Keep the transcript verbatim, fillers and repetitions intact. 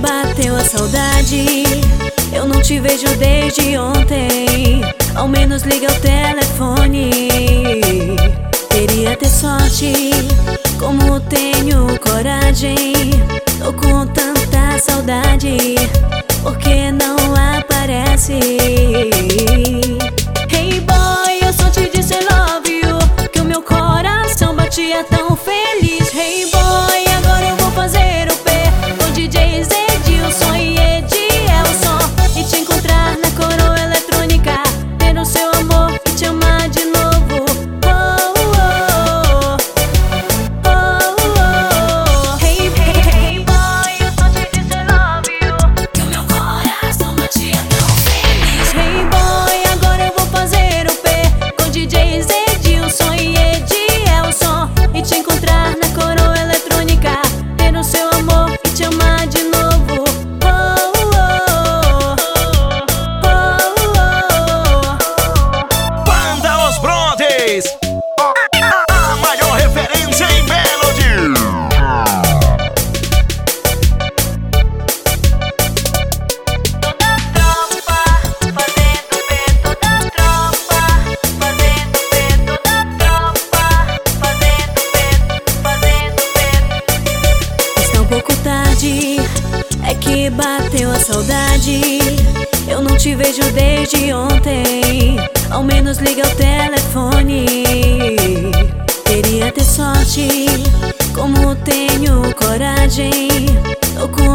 bateu a saudade. Eu não te vejo desde ontem. Ao menos liga o telefone. Queria ter sorte, como tenho coragem. Tô com tanta saudade, por que não aparece? Hey boy, eu só te disse I love you, que o meu coração batia tão feliz. Hey boy, agora eu vou fazer o pé com D J Zedilson e Edielson, e te encontrar na coroa eletrônica, ter o seu amor e te amar de novo. Oh, oh, oh, oh, oh. Hey, hey, hey boy, eu só te disse I love you, que o meu coração batia tão feliz. Hey boy, agora eu vou fazer o pé com D J Zedilson e Edielson, e te encontrar na coroa eletrônica, ter o seu amor e te amar de novo. Oh, oh, oh, oh, oh. Banda Os Brontes, a maior referência em Melody. Toda tropa fazendo pé, toda tropa fazendo pé, toda tropa fazendo pé, fazendo pé. Está um pouco tarde, é que bateu a saudade. Eu não te vejo desde ontem. Ao menos liga o telefone. Queria ter sorte, como tenho coragem. Tô com